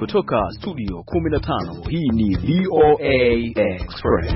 kutoka studio 15, hii ni VOA Express.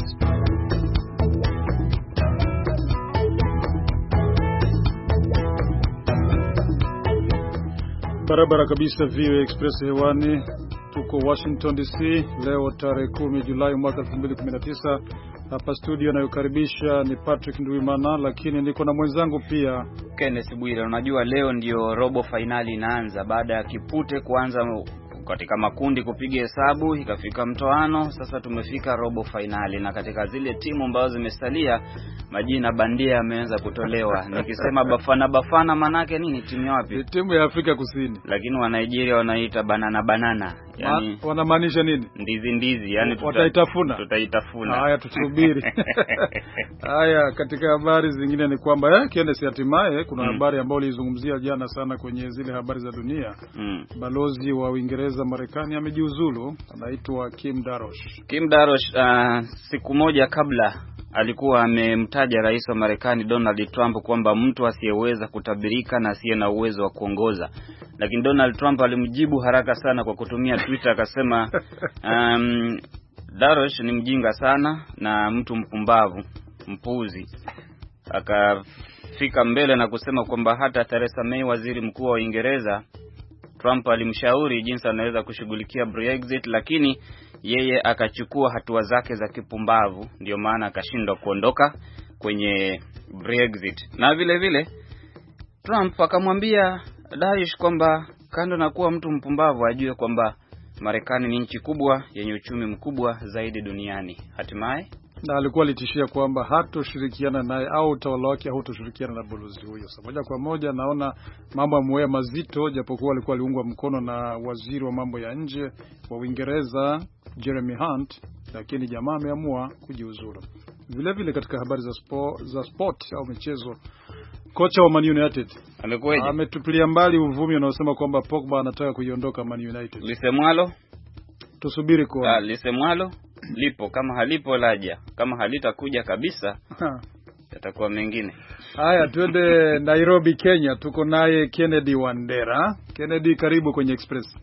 Barabara kabisa, VOA Express hewani. Tuko Washington DC leo tarehe 10 Julai mwaka 2019. Hapa studio anayokaribisha ni Patrick Nduimana, lakini niko na mwenzangu pia Kenneth Bwire. Unajua leo ndio robo finali inaanza baada ya kipute kuanza katika makundi kupiga hesabu, ikafika mtoano, sasa tumefika robo finali, na katika zile timu ambazo zimesalia majina bandia yameanza kutolewa. Nikisema Bafana manake nini? Timu ya wapi? Timu ya Afrika Kusini. Lakini wa Nigeria wanaita banana. Yani wanamaanisha nini? Ndizi, yani tutaitafuna. Haya, tusubiri. Haya, katika habari zingine ni kwamba Kenneth, hatimaye kuna habari ambayo ilizungumzia jana sana kwenye zile habari za dunia. Balozi wa Uingereza Marekani amejiuzulu, anaitwa Kim Darroch. Siku moja kabla alikuwa amemtaja rais wa Marekani Donald Trump kwamba mtu asiyeweza kutabirika na asiye na uwezo wa kuongoza. Lakini Donald Trump alimjibu haraka sana kwa kutumia Twitter, akasema Darroch ni mjinga sana na mtu mpumbavu, mpuzi. Akafika mbele na kusema kwamba hata Theresa May, waziri mkuu wa Uingereza, Trump alimshauri jinsi anaweza kushughulikia Brexit, lakini yeye akachukua hatua zake za kipumbavu, ndio maana akashindwa kuondoka kwenye Brexit. Na vile vile Trump akamwambia Darroch kwamba kando na kuwa mtu mpumbavu, ajue kwamba Marekani ni nchi kubwa yenye uchumi mkubwa zaidi duniani. Hatimaye na alikuwa litishia kwamba hatoshirikiana naye au utawala wake hautoshirikiana na balozi huyo. Sasa moja kwa moja naona mambo yamewa mazito, japokuwa alikuwa aliungwa mkono na waziri wa mambo ya nje wa Uingereza Jeremy Hunt, lakini jamaa ameamua kujiuzuru. Vile vile katika habari za sport au michezo, kocha wa Man United ametupilia mbali uvumi unaosema kwamba Pogba anataka kuiondoka Man United. Lisemwalo tusubiri kwa lisemwalo lipo, kama halipo laja, kama halitakuja kabisa yatakuwa mengine. Haya, twende Nairobi, Kenya. Tuko naye Kennedy Wandera. Kennedy, karibu kwenye Express.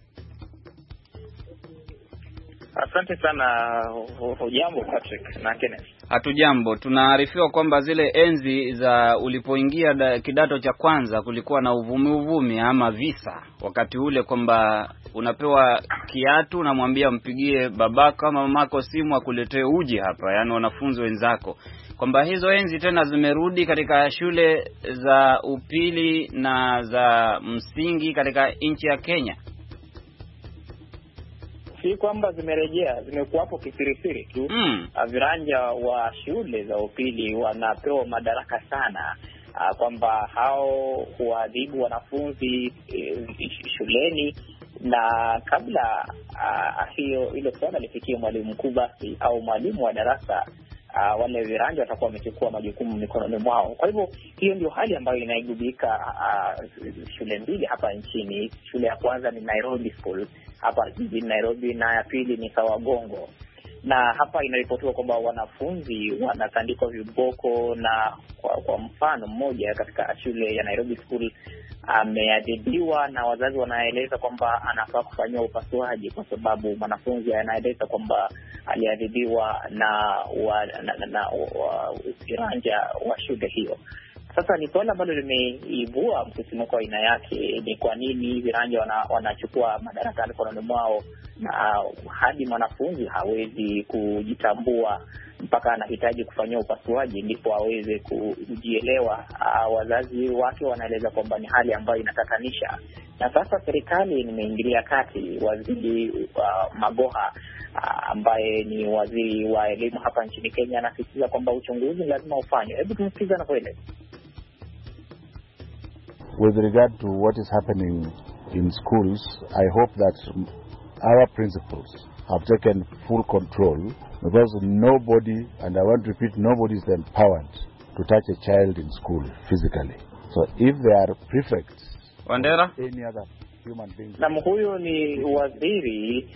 Asante sana. Hujambo Patrick na Kenneth? Hatujambo. Tunaarifiwa kwamba zile enzi za ulipoingia kidato cha kwanza kulikuwa na uvumi ama visa wakati ule kwamba unapewa kiatu na mwambia mpigie babako ama mamako simu akuletee uji hapa, yani wanafunzi wenzako, kwamba hizo enzi tena zimerudi katika shule za upili na za msingi katika nchi ya Kenya. Si kwamba zimerejea, zimekuwapo kisirisiri tu. Viranja wa shule za upili wanapewa madaraka sana, kwamba hao huadhibu wanafunzi shuleni, na kabla hilo swala lifikie mwalimu mkuu basi au mwalimu wa darasa, wale viranja watakuwa wamechukua majukumu mikononi mwao. Kwa hivyo hiyo ndio hali ambayo inaigubika shule mbili hapa nchini. Shule ya kwanza ni Nairobi School hapa jijini Nairobi, na ya pili ni Kawagongo. Na hapa inaripotiwa kwamba wanafunzi wanatandikwa viboko, na kwa mfano mmoja katika shule ya Nairobi School ameadhibiwa, na wazazi wanaeleza kwamba anafaa kufanyiwa upasuaji kwa sababu mwanafunzi anaeleza kwamba aliadhibiwa na viranja wa shule hiyo. Sasa ni swala ambalo limeibua msisimko wa aina yake. Ni kwa nini viranja wanachukua madaraka mikononi mwao, na hadi mwanafunzi hawezi kujitambua mpaka anahitaji kufanyia upasuaji ndipo aweze kujielewa? Wazazi wake wanaeleza kwamba ni hali ambayo inatatanisha, na sasa serikali imeingilia kati. Waziri Magoha ambaye ni waziri wa elimu hapa nchini Kenya anasisitiza kwamba uchunguzi lazima ufanywe. Hebu tumsikize anavyoeleza. With regard to what is happening in schools, I hope that our principals have taken full control, because nobody, and I want to repeat, nobody is empowered to touch a child in school physically. So if they are prefects, Wandera, any other human beings. Na huyo ni waziri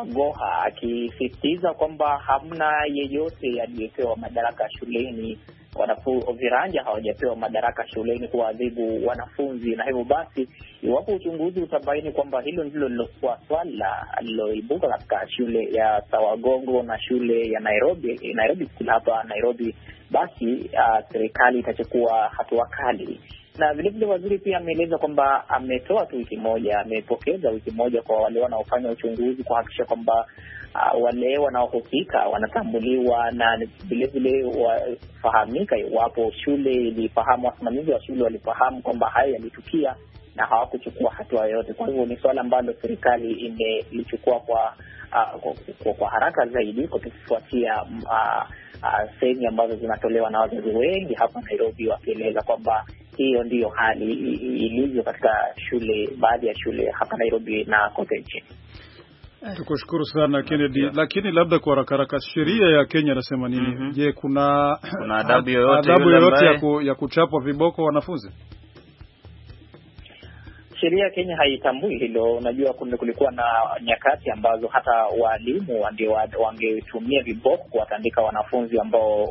Magoha akisisitiza kwamba hamna yeyote aliyepewa madaraka shuleni viranja hawajapewa madaraka shuleni kuadhibu wanafunzi, na hivyo basi iwapo uchunguzi utabaini kwamba hilo ndilo lilokuwa swala liloibuka katika shule ya Sawagongo na shule ya Nairobi School hapa Nairobi, basi serikali itachukua hatua kali. Na vile vile waziri pia ameeleza kwamba ametoa tu amepokeza wiki moja kwa wale wanaofanya uchunguzi kuhakikisha kwamba wale wanaohusika wanatambuliwa, na vile vile wafahamika iwapo shule ilifahamu, wasimamizi wa shule walifahamu kwamba hayo yalitukia na hawakuchukua hatua yoyote. Kwa hivyo ni swala ambalo serikali imelichukua kwa haraka zaidi, kutufuatia sehemu ambazo zinatolewa na wazazi wengi hapa Nairobi wakieleza kwamba hiyo ndiyo hali ilivyo katika baadhi ya shule hapa Nairobi na kote nchini. Tukushukuru sana Kennedy, lakini labda kwa haraka sheria ya Kenya nasema nini? Je, kuna adhabu yoyote ya kuchapwa viboko wanafunzi? Sheria ya Kenya haitambui hilo. Unajua kulikuwa na nyakati ambazo hata walimu wangetumia viboko kuwatandika wanafunzi ambao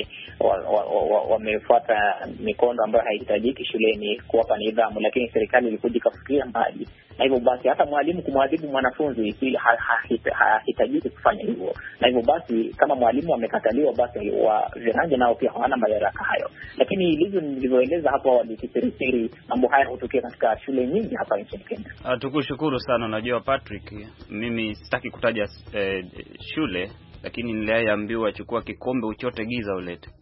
wamefuata mikondo ambayo haihitajiki shuleni kuwapa nidhamu, lakini serikali ilikuja ikafikiria mbali, na hivyo basi hata mwalimu kumwadhibu mwanafunzi hahitajiki kufanya hivyo. Na hivyo basi kama mwalimu amekataliwa, basi viranja nao pia hawana madaraka hayo. Lakini nilivyoeleza hapo awali, kisirisiri mambo haya hutokea katika shule nyingi hapa nchini Kenya. Tukushukuru sana. Unajua Patrick, mimi sitaki kutaja shule, lakini niliambiwa chukua kikombe uchote giza ulete.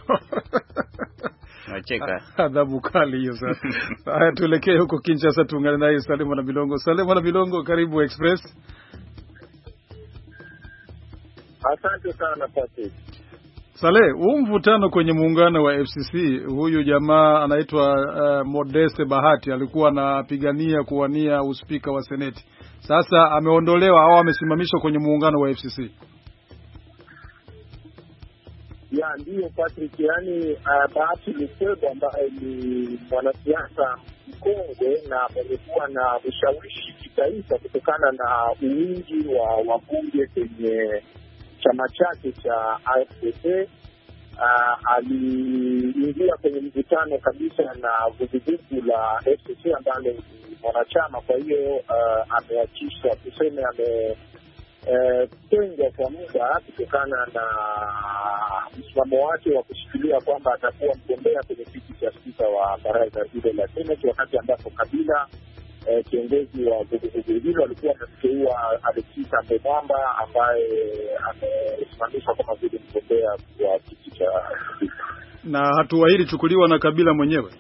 Nacheka. Adhabu kali hiyo sasa. Haya, tuelekee huko Kinshasa tuungane naye Salema na Bilongo. Salema na Bilongo, karibu Express. Asante sana Patrick. Saleh, mvutano kwenye muungano wa FCC, huyu jamaa anaitwa Modeste Bahati alikuwa anapigania kuwania uspika wa Seneti. Sasa ameondolewa au amesimamishwa kwenye muungano wa FCC. Ya ndiyo Patrick, yani Bahati Lukwebo ambaye ni mwanasiasa mkongwe na amekuwa na ushawishi kitaifa kutokana na wingi wa wabunge kwenye chama chake cha AFDC, aliingia kwenye mvutano kabisa na vuguvugu la FCC ambalo ni mwanachama. Kwa hiyo ameachishwa, tuseme ametengwa kwa muda kutokana na msimamo wake wa kushikilia kwamba atakuwa mgombea kwenye kiti cha spika wa baraza hilo la Seneti, wakati ambapo Kabila kiongozi wa vuguvugu hilo alikuwa amemteua Alexis Mbemamba ambaye amesimamishwa kama vile mgombea wa kiti cha spika. Na hatua hii ilichukuliwa na Kabila mwenyewe?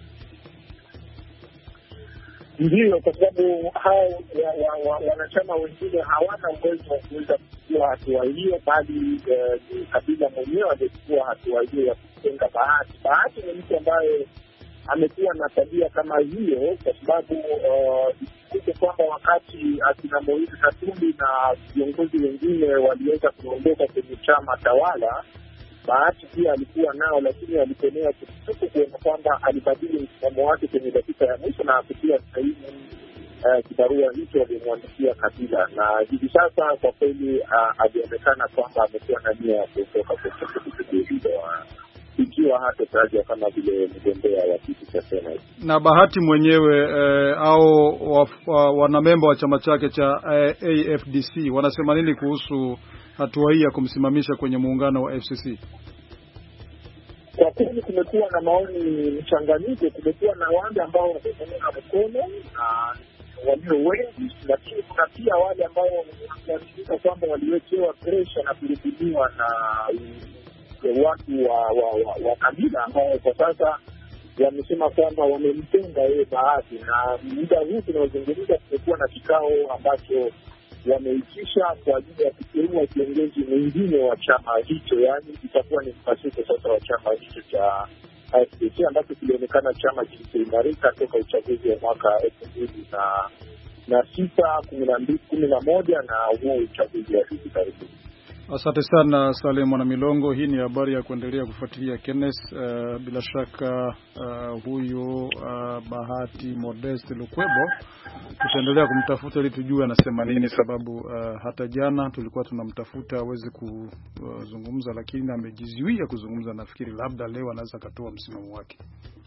Ndiyo, kwa sababu hao wanachama wengine hawana uwezo wa kuweza kuchukua hatua hiyo, bali ni Kabila mwenyewe alichukua hatua hiyo ya kutenga Bahati. Bahati ni mtu ambaye amekuwa na tabia kama hiyo, kwa sababu ikuke kwamba wakati akina Moise Katumbi na viongozi wengine waliweza kuondoka kwenye chama tawala, Bahati pia alikuwa nao, lakini alipenea kutuku kuona kwamba alibadili msimamo wake kwenye dakika ya mwisho na kutia sahihi kibarua hicho alimwandikia Kabila, na hivi sasa kwa kweli alionekana kwamba amekuwa na nia ya kutoka kwenye hilo, ikiwa hata tajwa kama vile mgombea wa kiti cha Senate. Na Bahati mwenyewe au wanamemba wa chama chake cha AFDC wanasema nini kuhusu hatua hii ya kumsimamisha kwenye muungano wa FCC? Kwa kweli kumekuwa na maoni mchanganyiko. Kumekuwa na wale ambao wameunga mkono na walio wengi, lakini kuna pia wale ambao wanaaminika kwamba waliwekewa presha na kurubiliwa na watu wa Kabila ambao kwa sasa wamesema kwamba wamemtenga yeye Bahati. Na muda huu tunaozungumza kumekuwa na kikao ambacho wameitisha kwa ajili ya kuteua kiongozi mwingine wa chama hicho, yani itakuwa ni mpasuko sasa wa chama hicho cha FCC ambacho kilionekana chama kilichoimarika toka uchaguzi wa mwaka 2006, 11 na huo uchaguzi wa hivi karibuni. Asante sana Saleh Mwana Milongo. Hii ni habari ya kuendelea kufuatilia Kenneth. Bila shaka huyo Bahati Modeste Lukwebo tutaendelea kumtafuta ili tujue anasema nini, sababu hata jana tulikuwa tunamtafuta aweze kuzungumza, lakini amejizuia kuzungumza. Nafikiri labda leo anaweza katoa msimamo wake.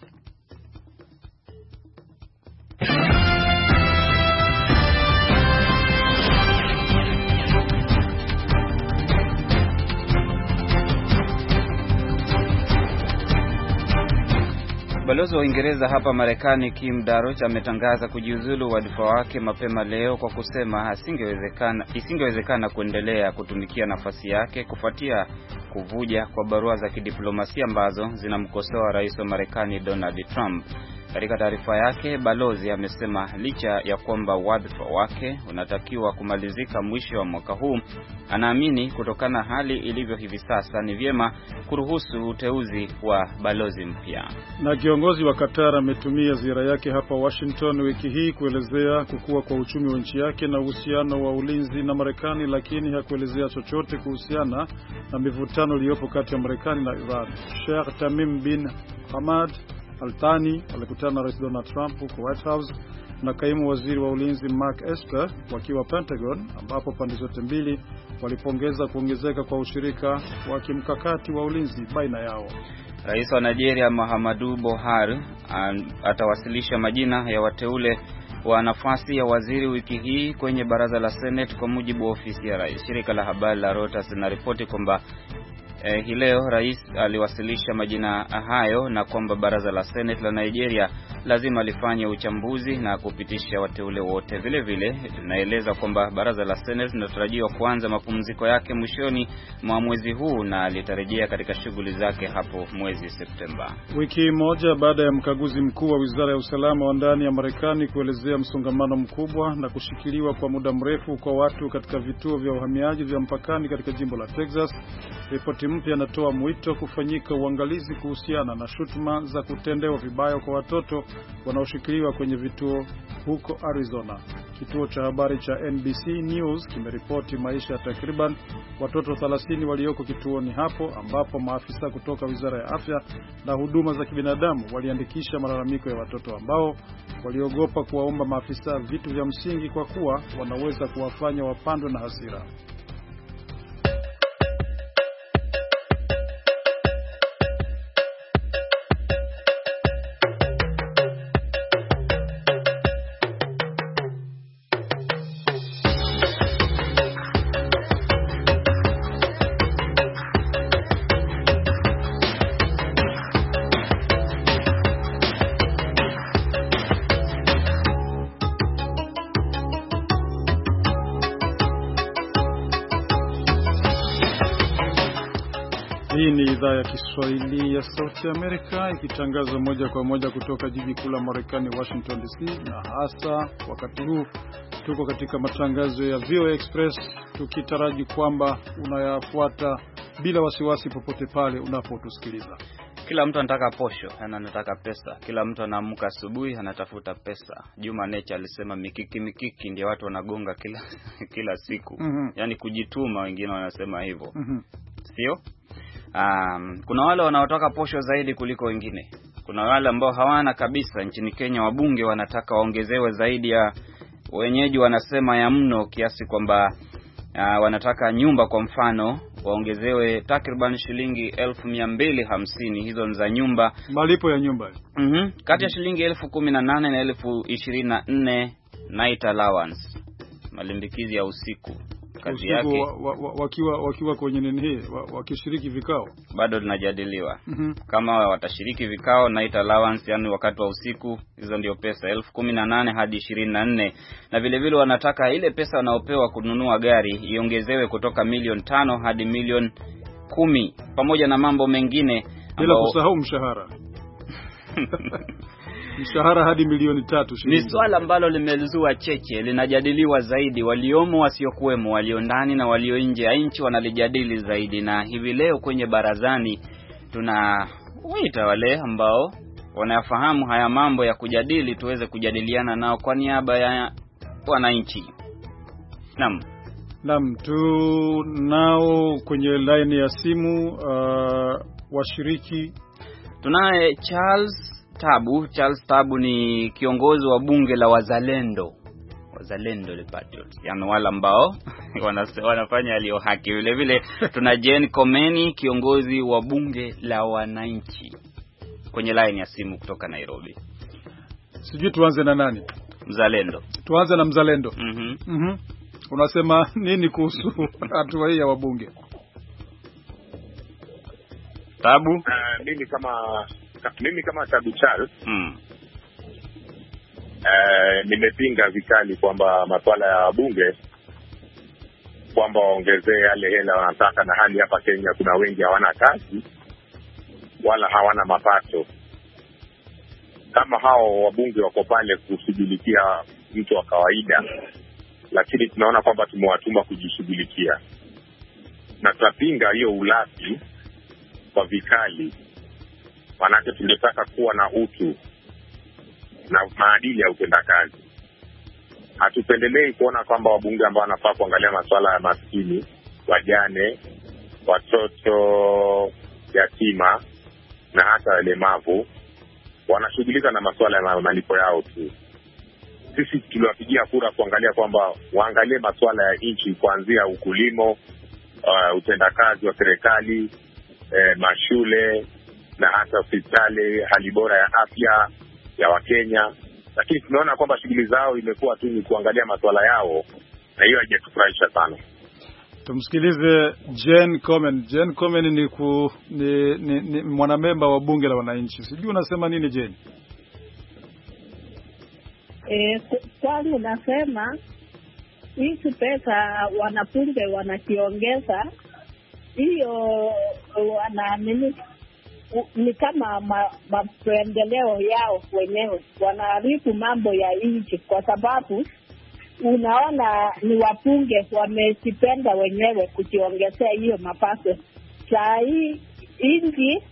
Balozi wa Uingereza hapa Marekani Kim Darroch ametangaza kujiuzulu wadhifa wake mapema leo kwa kusema isingewezekana kuendelea kutumikia nafasi yake kufuatia kuvuja kwa barua za kidiplomasia ambazo zinamkosoa rais wa Marekani Donald Trump. Katika taarifa yake, balozi amesema licha ya kwamba wadhifa wake unatakiwa kumalizika mwisho wa mwaka huu, anaamini kutokana hali ilivyo hivi sasa ni vyema kuruhusu uteuzi wa balozi mpya. Na kiongozi wa Qatar ametumia ziara yake hapa Washington wiki hii kuelezea kukua kwa uchumi wa nchi yake na uhusiano wa ulinzi na Marekani, lakini hakuelezea chochote kuhusiana na mivutano iliyopo kati ya Marekani na Iran. Sheikh Tamim bin Hamad Al Thani alikutana na Rais Donald Trump huko White House na kaimu waziri wa ulinzi Mark Esper wakiwa Pentagon, ambapo pande zote mbili walipongeza kuongezeka kwa ushirika wa kimkakati wa ulinzi baina yao. Rais wa Nigeria Muhammadu Buhari atawasilisha majina ya wateule wa nafasi ya waziri wiki hii kwenye baraza la Senate kwa mujibu wa ofisi ya rais. Shirika la habari la Reuters linaripoti kwamba hii leo rais aliwasilisha majina hayo na kwamba baraza la Senate la Nigeria lazima lifanye uchambuzi na kupitisha wateule wote. Vile vile linaeleza kwamba baraza la Senate linatarajiwa kuanza mapumziko yake mwishoni mwa mwezi huu na litarejea katika shughuli zake hapo mwezi Septemba. Wiki moja baada ya mkaguzi mkuu wa Wizara ya Usalama wa Ndani ya Marekani kuelezea msongamano mkubwa na kushikiliwa kwa muda mrefu kwa watu katika vituo vya uhamiaji vya mpakani katika jimbo la Texas, ripoti mpya inatoa mwito kufanyika uangalizi kuhusiana na shutuma za kutendewa vibaya kwa watoto wanaoshikiliwa kwenye vituo huko Arizona. Kituo cha habari cha NBC News kimeripoti maisha ya takriban watoto 30 walioko kituoni hapo, ambapo maafisa kutoka Wizara ya Afya na Huduma za Kibinadamu waliandikisha malalamiko ya watoto ambao waliogopa kuwaomba maafisa vitu vya msingi kwa kuwa wanaweza kuwafanya wapandwe na hasira. Hii ni idhaa ya Kiswahili ya Sauti ya Amerika ikitangaza moja kwa moja kutoka jiji kuu la Marekani Washington DC, na hasa wakati huu tuko katika matangazo ya VOA Express tukitaraji kwamba unayafuata bila wasiwasi popote pale unapotusikiliza. Kila mtu anataka posho, anataka pesa. Kila mtu anaamka asubuhi anatafuta pesa. Juma Nature alisema mikiki ndio watu wanagonga kila siku. Yaani kujituma, wengine wanasema hivyo. Sio? Kuna wale wanaotaka posho zaidi kuliko wengine. Kuna wale ambao hawana kabisa. Nchini Kenya wabunge wanataka waongezewe zaidi ya wenyeji wanasema ya mno, kiasi kwamba wanataka nyumba kwa mfano waongezewe takriban shilingi 1250. Hizo ni za nyumba, malipo ya nyumba. Kati ya shilingi 1018 na 1024 night allowance, malimbikizi ya usiku. Kazi yake wakiwa kwenye nini hii, wakishiriki vikao bado linajadiliwa. Kama watashiriki vikao, night allowance, yani wakati wa usiku, hizo ndio pesa 1018 hadi 24. Na vile vile wanataka ile pesa wanaopewa kununua gari iongezewe kutoka milioni 5 hadi milioni 10, pamoja na mambo mengine, bila kusahau mshahara. Mshahara hadi milioni 3. Ni swala ambalo limelizua cheche, linajadiliwa zaidi, waliomo wasiokuwemo, walio ndani na walio nje ya nchi wanalijadili zaidi. Na hivi leo kwenye barazani tunawaita wale ambao wanafahamu haya mambo ya kujadili, tuweze kujadiliana nao kwa niaba ya wananchi. Naam. Naam, tunao kwenye line ya simu washiriki. Tunaye Charles Tabu ni kiongozi wa bunge la Wazalendo the Patriots, yani wale ambao wanafanya yaliyo haki. Vile vile tuna Jane Komeni, kiongozi wa bunge la wananchi, kwenye line ya simu kutoka Nairobi. Sijui tuanze na nani? Mzalendo. Tuanze na Mzalendo. Unasema nini kuhusu hatua hii ya wabunge? Tabu? Mimi kama Tabu Charles nimepinga vikali kwamba masuala ya wabunge kwamba waongezee yale hela wanataka, na hali hapa Kenya kuna wengi hawana kazi wala hawana mapato. Kama hao wabunge wako pale kushughulikia mtu wa kawaida, lakini tunaona kwamba tumewatuma kujishughulikia, na tunapinga hiyo ulafi kwa vikali. Manake tungetaka kuwa na utu na maadili ya utendakazi. Hatupendelei kuona kwamba wabunge ambao wanafaa kuangalia masuala ya maskini, wajane, watoto yatima na hata walemavu wanashughulika na masuala ya malipo yao tu. Sisi tuliwapigia kura kuangalia kwamba waangalie masuala ya nchi, kuanzia ukulimo, utendakazi wa serikali, mashule na hata hospitali, hali bora ya afya ya Wakenya. Lakini tunaona kwamba shughuli zao imekuwa tu ni kuangalia masuala yao, na hiyo haijatufurahisha sana. Tumsikilize Jane Komen. Jane Komen ni mwanamemba wa bunge la wananchi. Sijui unasema nini Jane? Kwangu nasema hizi pesa wanabunge wanakiongeza, hiyo wanaamini ni kama mapendeleo yao wenyewe, wanaharibu mambo ya nchi, kwa sababu unaona ni wabunge wamejipenda wenyewe kujiongezea hiyo mapato. Saa hii nchi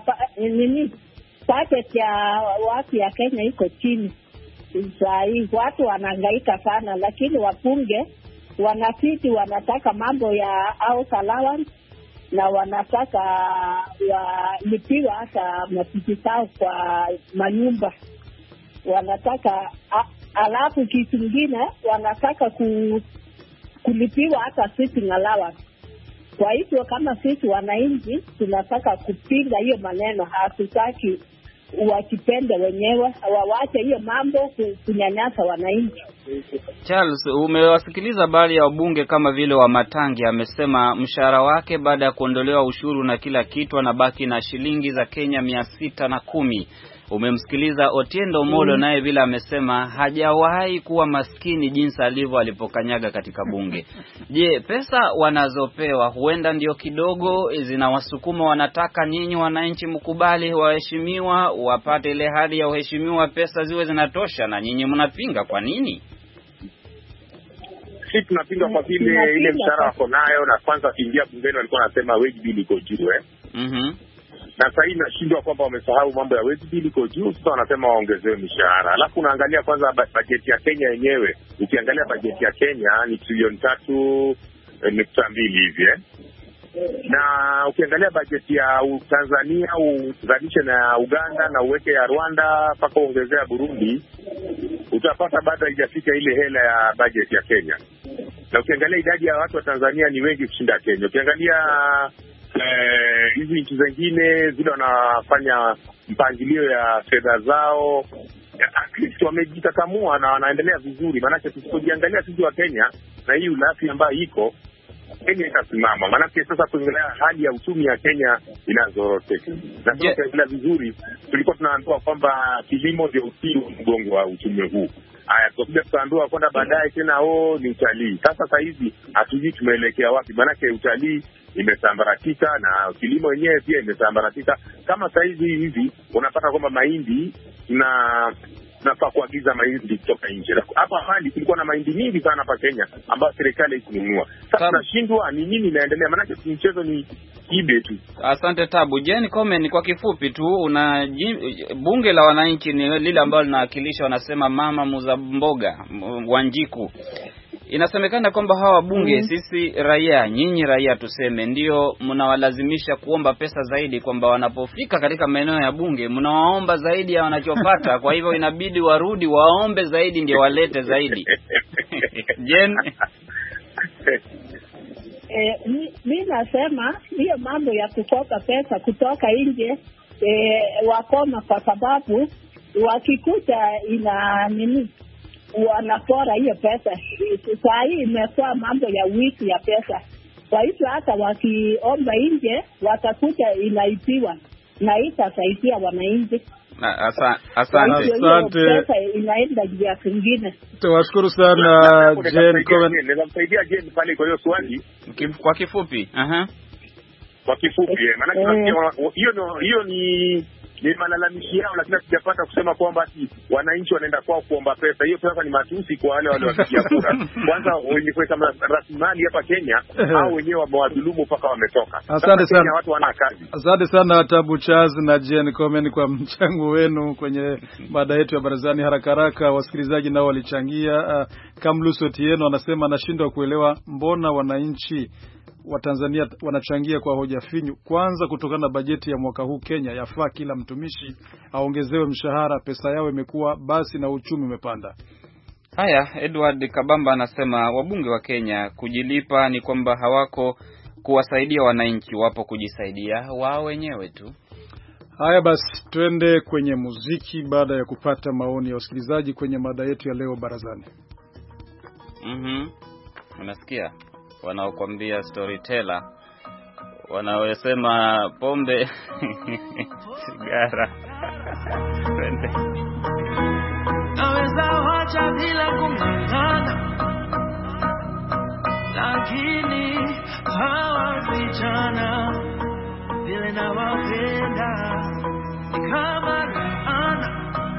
budget ya watu ya Kenya iko chini. Saa hii watu wanahangaika sana, lakini wabunge wanafiti wanataka mambo ya house allowance, na wanataka walipiwa hata mapiti zao kwa manyumba. Wanataka alafu kitu kingine wanataka kulipiwa hata sitting allowance. Kwa hivyo kama sisi wananchi tunataka kupinga hiyo maneno. Hatutaki wakipende wenyewe, wawache hiyo mambo kunyanyasa wananchi. Charles, umewasikiliza baadhi ya wabunge kama vile wa Matangi amesema mshahara wake baada ya kuondolewa ushuru na kila kitu anabaki na shilingi za Kenya 610. Umemsikiliza Otiendo Omolo naye vile amesema hajawahi kuwa maskini jinsi alivyo alipokanyaga katika bunge. Je, pesa wanazopewa huenda ndio kidogo zinawasukuma, wanataka nyinyi wananchi mkubali waheshimiwa wapate ile hali ya uheshimiwa, pesa ziwe zinatosha, na nyinyi mnapinga kwa nini? Sisi tunapinga kwa vile ile mshahara wako nayo, na kwanza kiingia bungeni walikuwa wanasema wage bill iko juu na sasa hivi nashindwa kwamba wamesahau mambo ya wage bill iko juu, sasa wanasema waongezewe mishahara. Alafu unaangalia kwanza bajeti ya Kenya yenyewe, ukiangalia bajeti ya Kenya ni trilioni 3.2 hivi na ukiangalia bajeti ya Tanzania uzalishe na Uganda na uweke ya Rwanda mpaka uongezea Burundi, utapata bado haijafika ile hela ya bajeti ya Kenya. Na ukiangalia idadi ya watu wa Tanzania ni wengi kushinda Kenya. Ukiangalia hizi nchi zingine zile wanafanya mpangilio ya fedha zao, at least wamejikakamua na wanaendelea vizuri. Maanake tusipojiangalia sisi wa Kenya na hii ulafi ambayo iko, Kenya itasimama. Maanake sasa kuangalia hali ya uchumi ya Kenya inazoroteka. Na tukiangalia vizuri tulikuwa tunaambiwa kwamba kilimo ndio uti wa mgongo wa uchumi huu. Haya, tukija tukaambiwa kwenda baadaye tena ni utalii. Sasa hivi hatujui tumeelekea wapi, maanake utalii imesambaratika na kilimo yenyewe pia imesambaratika. Kama sasa hivi unapata kwamba mahindi tunafaa kuagiza mahindi kutoka nje. Hapa hali kulikuwa na mahindi mingi sana hapa Kenya ambayo serikali ikununua. Sasa tunashindwa ni nini inaendelea, maana mchezo ni kibe tu. Asante Tabu. Jane Komen, kwa kifupi tu, bunge la wananchi ni lile ambalo linawakilisha, wanasema mama Muzamboga Wanjiku. Inasemekana kwamba hawa bunge sisi raia, nyinyi raia tuseme, ndio mnawalazimisha kuomba pesa zaidi, kwamba wanapofika katika maeneo ya bunge mnawaomba zaidi ya wanachopata, kwa hivyo inabidi warudi waombe zaidi ndio walete zaidi. Jen, mimi nasema hiyo mambo ya kukopa pesa kutoka nje wakoma, kwa sababu wakikuta ina nini wanapora hiyo pesa. Sasa hii imekuwa mambo ya wizi ya pesa, kwa hivyo hata wakiomba nje watakuta inaipiwa na itasaidia wananchi. Asante. Pesa inaenda njia zingine. Tuwashukuru sana Jen Comen. Nilimsaidia Jen pale kwa hiyo swali kwa kifupi. Kwa kifupi, maana hiyo ni malalamishi yao, lakini sijapata kusema kwamba ati wananchi wanaenda kwao kuomba pesa. Hiyo sasa ni matusi kwa wale waliopigia kura. Kwanza wenye kuweka rasilimali hapa Kenya au wenyewe wamewadhulumu mpaka wametoka. Asante sana. Watu wana kazi. Asante sana Tabu Charles na Jen Comen kwa mchango wenu kwenye mada yetu ya barazani. Haraka haraka wasikilizaji nao walichangia. Kamluso Tieno anasema anashindwa kuelewa mbona wananchi wa Tanzania wanachangia kwa hoja finyu. Kwanza, kutokana na bajeti ya mwaka huu Kenya yafaa kila mtumishi aongezewe mshahara, pesa yao imekuwa basi na uchumi umepanda. Haya, Edward Kabamba anasema wabunge wa Kenya kujilipa ni kwamba hawako kuwasaidia wananchi, wapo kujisaidia wao wenyewe tu. Haya basi, twende kwenye muziki baada ya kupata maoni ya wasikilizaji kwenye mada yetu ya leo barazani. Unasikia wanaokuambia storyteller, wanaosema pombe sigara. Naweza wacha bila kung'ang'ana, lakini hawa vijana vile nawapenda ni kama laana.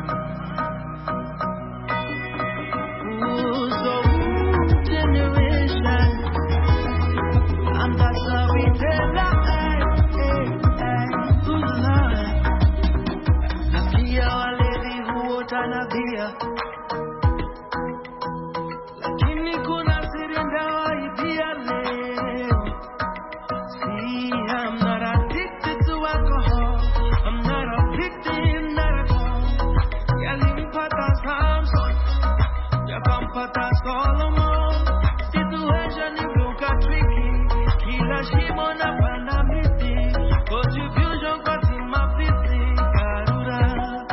Lakini kuna siri ndawaibia leo. See, I'm not addicted to alcohol, I'm not a victim, not at all. Yalimpata Samson, yakampata Solomon. Situation imeuka tricky, kila shimo na panda miti. Contribution kwa tima fiti, karura.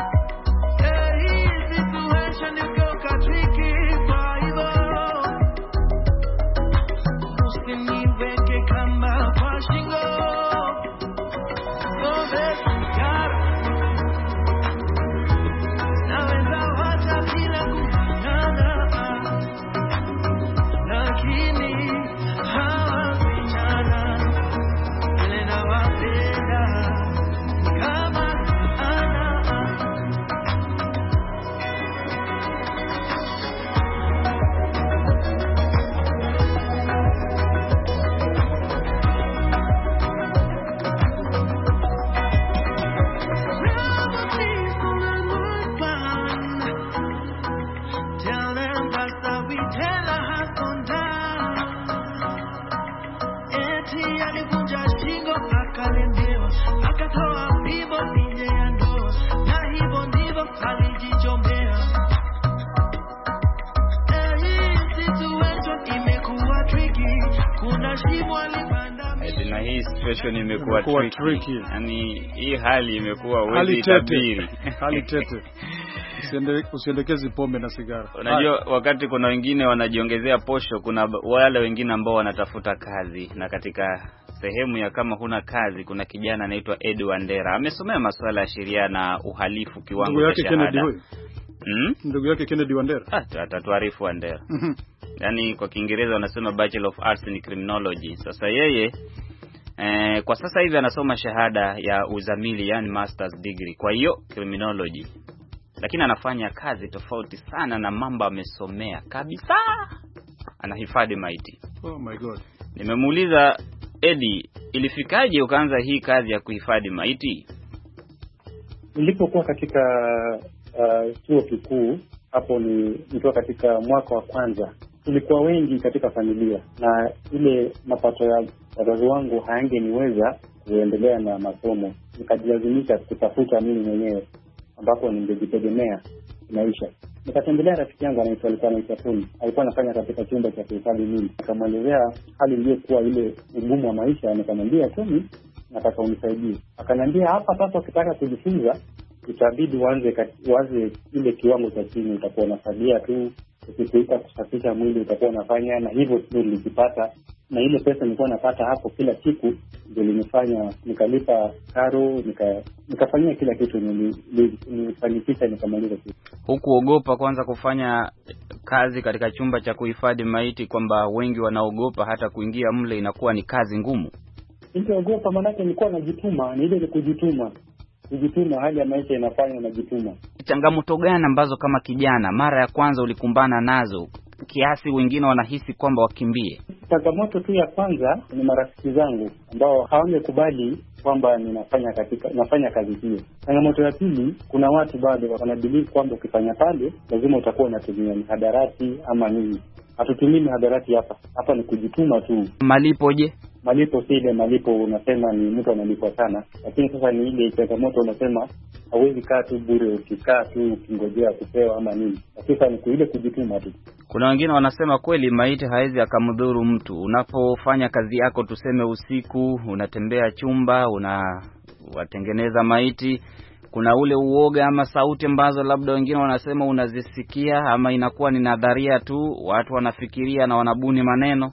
Na hii situation imekuwa tricky. Yaani hii hali imekuwa wezi tabiri. Hali tete. Usiendekezi pombe na sigara. Unajua wakati kuna wengine wanajiongezea posho, kuna wale wengine ambao wanatafuta kazi, na katika sehemu ya kama huna kazi kuna kijana anaitwa Edu Wandera. Amesomea masuala ya sheria na uhalifu kiwango cha shahada. Ndugu yake Kennedy Wandera. Atatuarifu Wandera. Yaani kwa Kiingereza wanasema Bachelor of Arts in Criminology. Sasa yeye kwa sasa hivi anasoma shahada ya uzamili, yani master's degree, kwa hiyo criminology. Lakini anafanya kazi tofauti sana na mambo amesomea kabisa. Anahifadhi maiti. Oh my god. Nimemuuliza Eddie, ilifikaje ukaanza hii kazi ya kuhifadhi maiti? Nilipokuwa katika chuo kikuu, hapo nilikuwa katika mwaka wa kwanza, tulikuwa wengi katika familia, na ile mapato ya wazazi wangu hayangeniweza kuendelea na masomo. Nikajilazimisha kutafuta mimi mwenyewe ambapo ningejitegemea maisha. Nikatembelea rafiki yangu anaitwa Tony. Alikuwa anafanya katika chumba cha kuhifadhi mimi. Akamwelezea hali iliyokuwa ile ugumu wa maisha, nikamwambia Tony, nataka unisaidie. Akaniambia hapa sasa ukitaka kujifunza itabidi uanze ile kiwango cha chini, utakuwa unasaidia tu, ukikuita kusafisha mwili utakuwa unafanya, na hivyo ndio nilikipata. Na ile pesa nilikuwa napata hapo kila siku ndio ilinifanya nikalipa karo, nikafanyia kila kitu, nilifanikisha nikamaliza kitu. Hukuogopa kwanza kufanya kazi katika chumba cha kuhifadhi maiti, kwamba wengi wanaogopa hata kuingia mle, inakuwa ni kazi ngumu? Niliogopa maana nilikuwa najituma, ni ile ni kujituma, hali ya maisha inafanya najituma. Changamoto gani ambazo kama kijana mara ya kwanza ulikumbana nazo kiasi wengine wanahisi kwamba wakimbie? Changamoto tu ya kwanza ni marafiki zangu ambao hawangekubali kwamba nafanya kazi hiyo. Changamoto ya pili, kuna watu bado wanabelieve kwamba ukifanya pale lazima utakuwa unatumia mihadarati ama nini. Hatutumii mihadarati hapa ni kujituma tu. Malipo je? Malipo si ile malipo unasema ni mtu analipwa sana, lakini sasa ni ile changamoto unasema hauwezi kaa tu bure, ukikaa tu ukingojea kupewa ama nini. Sasa ni ile kujituma tu. Kuna wengine wanasema kweli maiti haizi akamdhuru mtu. Unapofanya kazi yako, tuseme usiku, unatembea chumba, unawatengeneza maiti, kuna ule uoga ama sauti ambazo labda wengine wanasema unazisikia, ama inakuwa ni nadharia tu, watu wanafikiria na wanabuni maneno?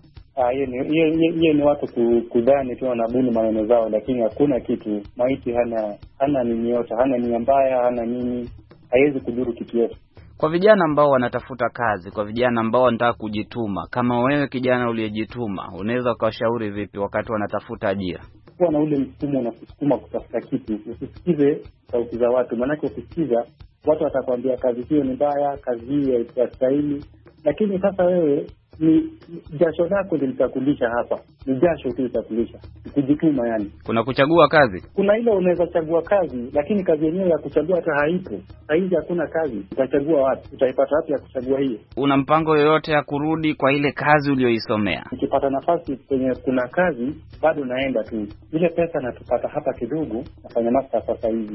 Hiyo ni watu kudhani tu wanabuni maneno zao, lakini hakuna kitu. Maiti hana nini yote, hana nia mbaya, hana nini, haiwezi kudhuru kitu yote. Kwa vijana ambao wanatafuta kazi, kwa vijana ambao wanataka kujituma, kama wewe kijana uliyejituma, unaweza kuwashauri vipi wakati wanatafuta ajira? Kuwa na ule msukumo na kusukuma kutafuta kitu, usisikize sauti za watu, maana ukisikiza watu watakwambia kazi hiyo ni mbaya, kazi hii haistahili, lakini sasa wewe ni jasho lako ndio litakulisha hapa. Ni jasho tu litakulisha. Kujituma yani. Kuna kuchagua kazi? Kuna ile unaweza chagua kazi, lakini kazi yenyewe ya kuchagua hata haipo. Saizi hakuna kazi. Utachagua wapi? Utaipata wapi ya kuchagua hiyo? Una mpango yoyote ya kurudi kwa ile kazi uliyoisomea? Nikipata nafasi kwenye kuna kazi, bado naenda tu. Ile pesa natupata hapa kidogo, nafanya master sasa hivi.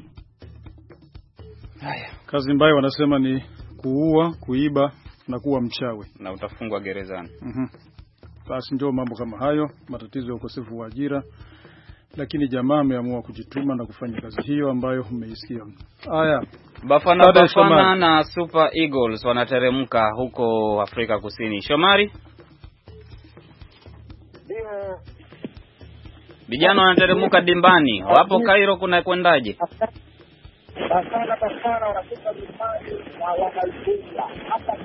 Haya, kazi mbaya wanasema ni kuua, kuiba na kuwa mchawi, na utafungwa gerezani. Basi ndio mambo kama hayo, matatizo ya ukosefu wa ajira, lakini jamaa ameamua kujituma na kufanya kazi hiyo ambayo umeisikia. Haya, Bafana na Super Eagles wanateremka huko Afrika Kusini. Shomari, vijana wanateremka dimbani. Wapo Cairo, kuna kwendaje? Bafana wanafika dimbani na wanaifunga. Hapa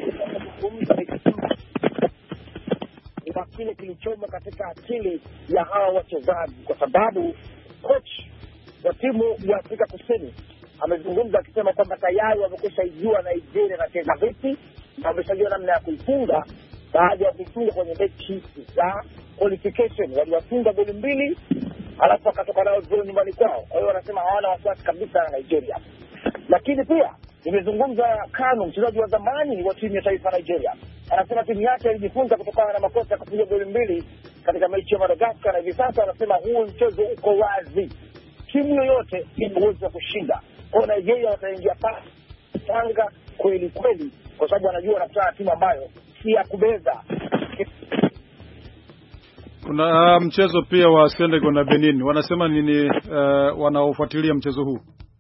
ni kile kilichoma katika akili ya hawa wachezaji, kwa sababu coach wa timu ya Afrika Kusini amezungumza akisema kwamba tayari wamekwisha ijua Nigeria inacheza vipi na wameshajua namna ya kuifunga baada ya kuifunga kwenye mechi za qualification. Waliwafunga goli 2 alafu wakatoka nao goli nyumbani kwao. Kwa hiyo wanasema hawana wasiwasi kabisa na Nigeria. Lakini pia nimezungumza Kanu, mchezaji wa zamani wa timu ya taifa Nigeria. Anasema timu yake ilijifunza kutokana na makosa ya kupiga goli 2 katika mechi ya Madagascar, na hivi sasa anasema huu mchezo uko wazi. Timu yoyote ina uwezo wa kushinda. Kwa Nigeria wataingia panga kweli kweli, kwa sababu wanajua wanakutana timu ambayo si ya kubeza. Kuna mchezo pia wa Senegal na Benin. Wanasema nini wanaofuatilia mchezo huu?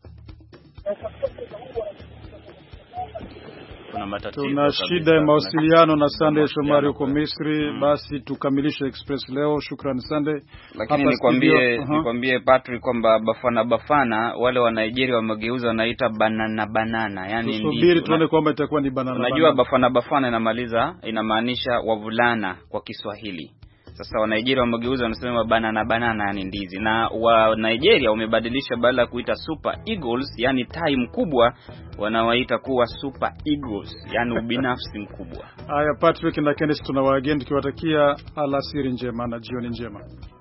Tuna shida ya mawasiliano na Sunday Shomari huko Misri. Basi tukamilishe Express leo. Shukrani Sunday. Lakini nikwambie Patrick kwamba Bafana wale wa Nigeria wamegeuza wanaita banana, yani subiri tuone kwamba itakuwa ni banana. Unajua Bafana inamaanisha wavulana kwa Kiswahili. Sasa wa Nigeria wamegeuza wanasema banana yani ndizi, na wa Nigeria wamebadilisha badala ya kuita Super Eagles yani tai mkubwa, wanawaita kuwa Super Eagles yani ubinafsi mkubwa. Haya, Patrick na Kenneth tunawaaga tukiwatakia alasiri njema na jioni njema.